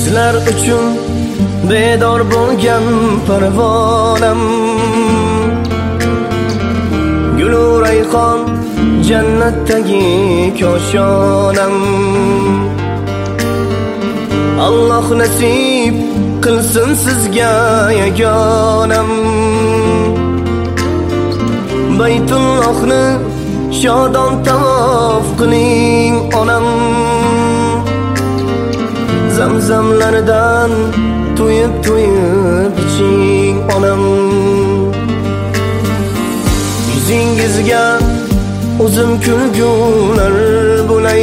Sizlar uchun bedor bo'lgan parvonam, gulu rayhon jannatdagi koshonam. Alloh nasib qilsin sizga yagonam, Baytullohni shodon tavof qiling onam. Zamzamlardan to'yib iching onam. Yuzingizga o'zim kulgular bo'lay,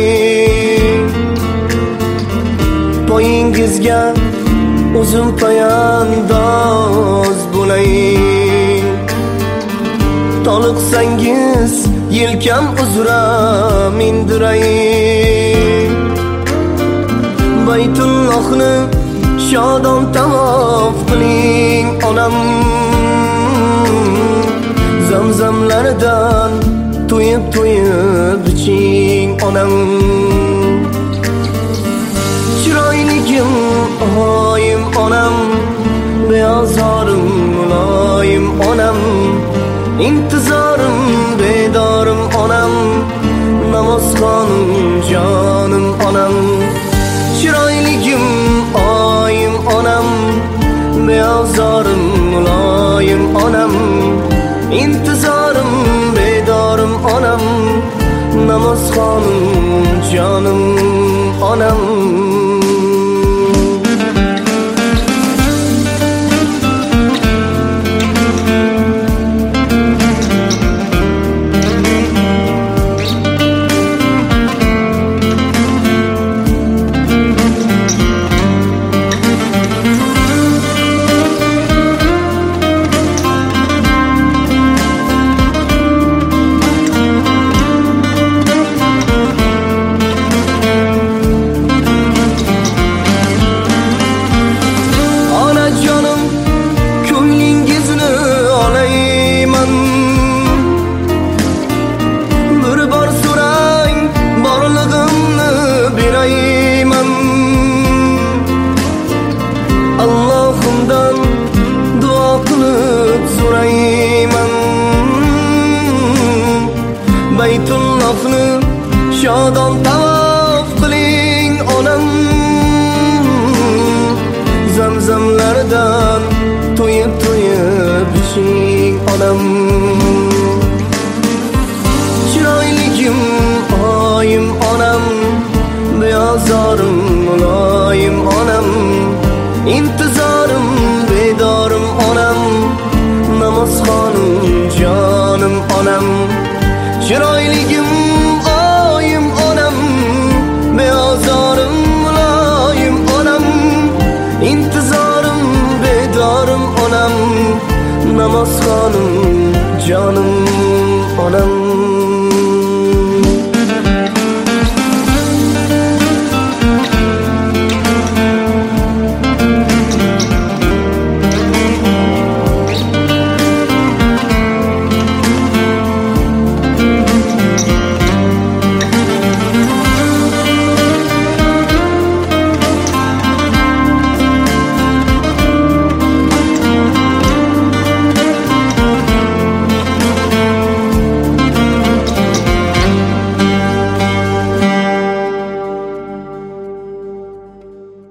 poyingizga o'zim poyandoz bo'lay. Toliqsangiz yelkam uzra mindiray, Baytullohni shodon tavof qiling onam. Zamzamlardan to'yib iching onam. Chiroyligim oyim onam, beozorim muloyim onam. İntizorim bedorim onam, namozxonim jonim onam. Chiroyligim oyim onam, beozorim muloyim onam. İntizorim bedorim onam, namozxonim jonim onam. Allah'ımdan dua kılıp sorayman, Baytullohni shodon tavof qiling onam. Zamzamlardan to'yib iching onam. Chiroyligim oyim onam, beozorim muloyim onam. İntizorim bedorim onam, namozxonim jonim onam. Chiroyligim oyim onam, beozorim muloyim onam. İntizorim bedorim onam, namozxonim jonim